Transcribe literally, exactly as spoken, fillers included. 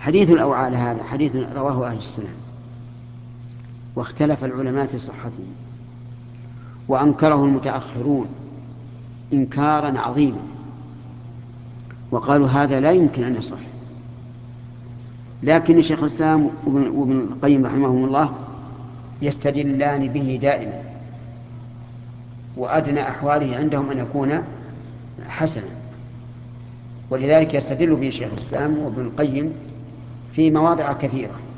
حديث الأوعال هذا حديث رواه أهل السنن، واختلف العلماء في صحته، وأنكره المتأخرون إنكارا عظيما، وقالوا هذا لا يمكن أن يصح. لكن شيخ الإسلام وابن القيم رحمهم الله يستدلان به دائما، وأدنى أحواله عندهم أن يكون حسنا، ولذلك يستدل به شيخ الإسلام وابن القيم في مواضع كثيرة.